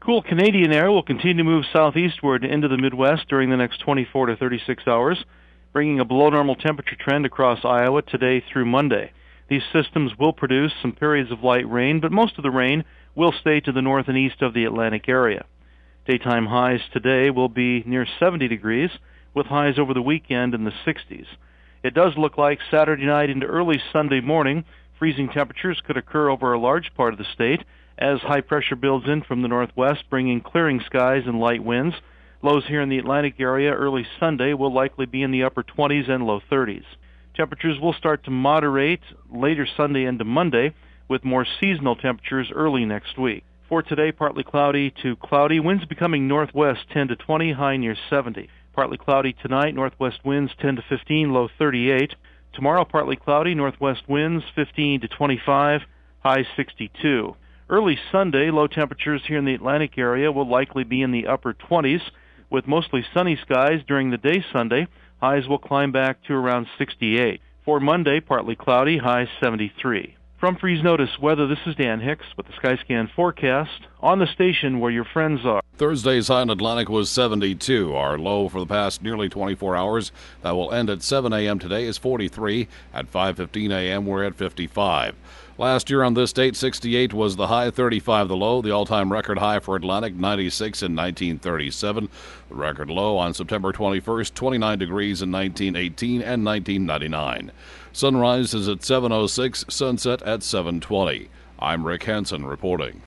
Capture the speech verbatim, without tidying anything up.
Cool Canadian air will continue to move southeastward into the Midwest during the next twenty-four to thirty-six hours, bringing a below-normal temperature trend across Iowa today through Monday. These systems will produce some periods of light rain, but most of the rain will stay to the north and east of the Atlantic area. Daytime highs today will be near seventy degrees, with highs over the weekend in the sixties. It does look like Saturday night into early Sunday morning, freezing temperatures could occur over a large part of the state as high pressure builds in from the northwest, bringing clearing skies and light winds. Lows here in the Atlantic area early Sunday will likely be in the upper twenties and low thirties. Temperatures will start to moderate later Sunday into Monday, with more seasonal temperatures early next week. For today, partly cloudy to cloudy, winds becoming northwest ten to twenty, high near seventy. Partly cloudy tonight, northwest winds ten to fifteen, low thirty-eight. Tomorrow, partly cloudy, northwest winds fifteen to twenty-five, high sixty-two. Early Sunday, low temperatures here in the Atlantic area will likely be in the upper twenties, with mostly sunny skies during the day Sunday. Highs will climb back to around sixty-eight. For Monday, partly cloudy, high seventy-three. From Freeze Notice Weather, this is Dan Hicks with the Skyscan forecast on the station where your friends are. Thursday's high in Atlantic was seventy-two. Our low for the past nearly twenty-four hours that will end at seven a.m. today is forty-three. At five fifteen a.m. we're at fifty-five. Last year on this date, sixty-eight was the high, thirty-five the low. The all-time record high for Atlantic, ninety-six in nineteen thirty-seven. The record low on September twenty-first, twenty-nine degrees in nineteen eighteen and nineteen ninety-nine. Sunrise is at seven oh six, sunset at seven twenty. I'm Rick Hansen reporting.